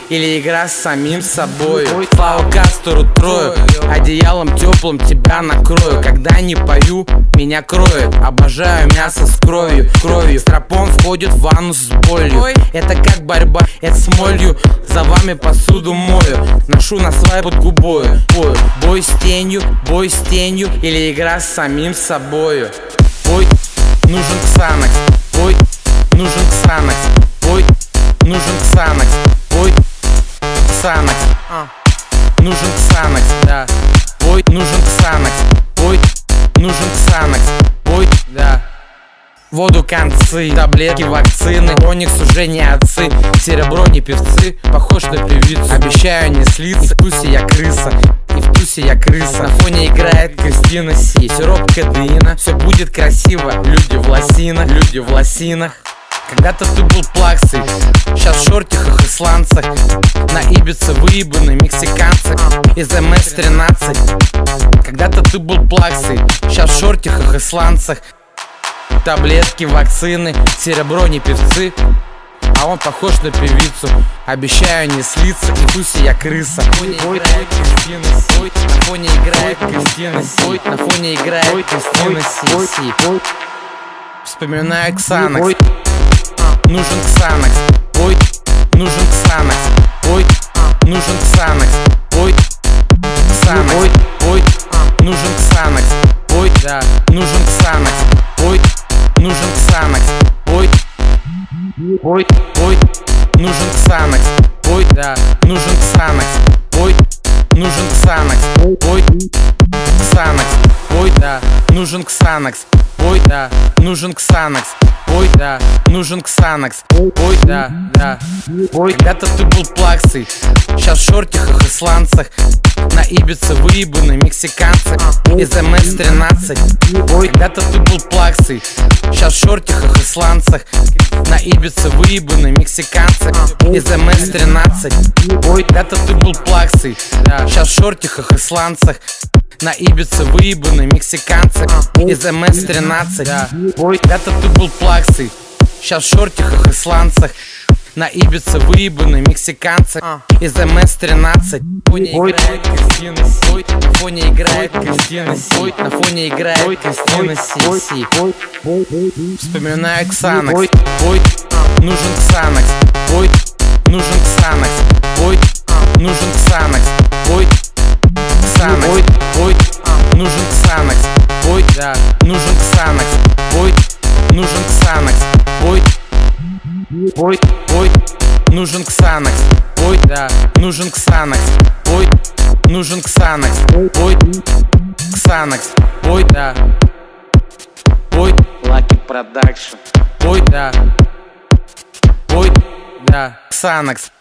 или игра с самим собой. Слава Кастору Трою, одеялом теплым тебя накрою. Когда не пою, меня кроет. Обожаю мясо с кровью. Стропон входит в ванну с болью. Это как борьба, это с молью. За вами посуду мою, ношу на свай под губою. Бой с тенью или игра с самим собою. Бой нужен Ксанакс, бой нужен Ксанакс, бой нужен Ксанакс, бой Ксанакс, нужен Ксанакс, да. Бой нужен Ксанакс, бой нужен Ксанакс, бой, да. Воду концы, таблетки, вакцины. Оникс уже не отцы, серебро не певцы. Похож на певицу, обещаю не слиться. В тусе я крыса, и в тусе я крыса. На фоне играет Кристина Си. Сироп кадеина, все будет красиво. Люди в лосинах. Когда-то ты был плаксой, сейчас в шортиках и сланцах. На Ибице выебаны мексиканцы из МС-13. Когда-то ты был плаксой, сейчас в шортиках и сланцах. Таблетки, вакцины, серебро не певцы. А он похож на певицу, обещаю не слиться. И в тусе я крыса. На фоне играет Кристина Си. На фоне играет Кристина Си. На фоне играет Кристина Си. Вспоминаю Ксанакс. Нужен Ксанакс, бой нужен Ксанакс, бой нужен Ксанакс, бой Ксанакс, бой нужен Ксанакс, бой, да, нужен Ксанакс, бой нужен Ксанакс, бой нужен Ксанакс, бой, да, нужен Ксанакс, бой нужен Ксанакс, бой Ксанакс, бой, да, нужен Ксанакс, бой, да, нужен Ксанакс. Бой, да, нужен Ксанакс. Бой, да, да. Бой. Когда-то ты был плаксой, сейчас в шортиках и сланцах. На Ибице выебаны мексиканцы из МС-13. Бой. Когда-то ты был плаксой, сейчас в шортиках и сланцах. На Ибице выебаны мексиканцы из МС-13. Бой. Когда-то ты был плаксой, сейчас в шортиках и сланцах. На Ибице выебаны мексиканцы из МС-13. Бой, когда-то ты был плаксой, сейчас в шортиках и сланцах. На Ибице выебаны мексиканцы из МС-13. На фоне играет Кристина Си. На фоне играет Кристина Си. Вспоминаю Ксанакс. Бой нужен Ксанакс. Бой нужен Ксанакс. Бой нужен Ксанакс. Бой Ксанакс, бой нужен Ксанакс, бой, да, нужен Ксанакс, бой нужен Ксанакс, бой нужен Ксанакс, бой, да, нужен Ксанакс, бой нужен Ксанакс, бой Ксанакс, бой, да, бой Lucky Production, бой, да, Ксанакс.